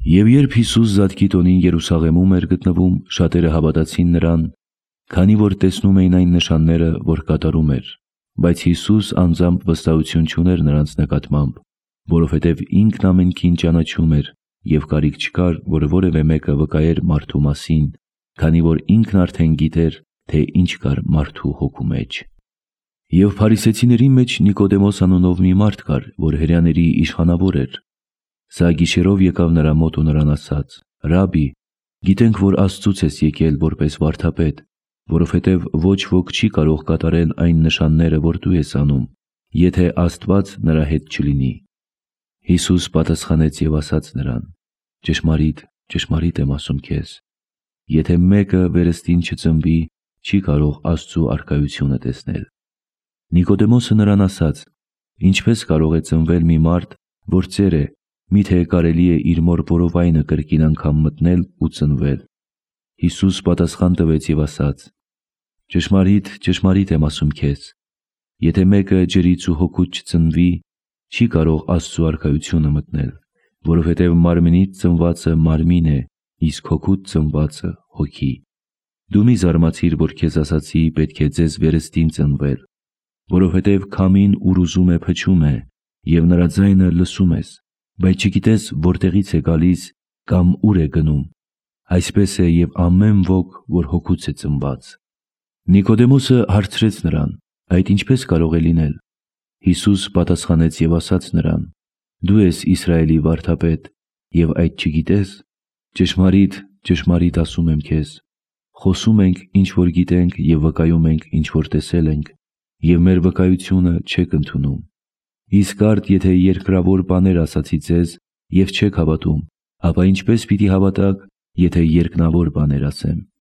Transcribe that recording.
Եվ երբ Հիսուս Զատկի տոնին Երուսաղեմում էր գտնվում, շատերը հավատացին նրան, քանի որ տեսնում էին այն նշանները, որ կատարում էր, բայց Հիսուս անձամբ վստահություն չուներ նրանց նկատմամբ, որովհետև ինքն ամենքին ճանաչում էր և կարիք չկար, որ որևէ մեկը վկայեր մարդու մասին, քանի որ ինքն արդեն գիտեր, թե ինչ կար մարդու հոգու մեջ։ Եվ փարիսեցիների մեջ Նիկոդեմոս անունով մի մարդ կար, որ հրեաների իշխանավոր էր։ Սա գիշերով եկավ նրա մոտ ու նրան ասաց. «Ռաբբի, գիտենք, որ Աստծուց ես եկել որպես վարդապետ, որովհետև ոչ ոք չի կարող կատարել այն նշանները, որ դու ես անում, եթե Աստված նրա հետ չլինի»։ Հիսուս պատասխանեց և ասաց նրան. «Ճշմարիտ, ճշմարիտ եմ ասում քեզ, եթե մեկը վերստին չծնվի, չի կարող Աստծու առկայությունը տեսնել»։ Նիկոդեմոսը նրան ասաց. «Ինչպես կարող է ծնվել մի մարդ, որ ծեր է, միթե կարելի է իր մոր որովայնը կրկին անգամ մտնել ու ծնվել»։ Հիսուս պատասխան տվեց և ասաց. «Ճշմարիտ, ճշմարիտ եմ ասում քեզ, եթե մեկը ջրից ու հոգուց չծնվի, չի կարող Աստծու առկայությունը մտնել, որովհետև մարմնից ծնվածը մարմին է, իսկ հոգուց ծնվածը հոգի։ Դու մի զարմացիր, որ քեզ ասացի պետք է ձեզ վերստին ծնվել, որովհետև քամին ուր ուզում է փչում է, և նրա ձայնը լսում ես, բայց չգիտես որտեղից է գալիս կամ ուր է գնում, այսպես է և ամեն ոք, որ հոգուց է ծնված»։ Նիկոդեմոսը հարցրեց նրան. «Այդ ինչպես կարող է լինել»։ Հիսուս պատասխանեց և ասաց նրան. «Դու ես Իսրայելի վարդապետ և այդ չգիտես։ Ճշմարիտ, ճշմարիտ ասում եմ քեզ, խոսում ենք, ինչ որ գիտենք և վկայում ենք, ինչ որ տեսել ենք, և մեր վկայությունը չեք ընդունում։ Իսկ արդ եթե երկրավոր բաներ ասացի ձեզ և չեք հավատում, ապա ինչպե՞ս պիտի հավատաք, եթե երկնավոր բաներ ասեմ։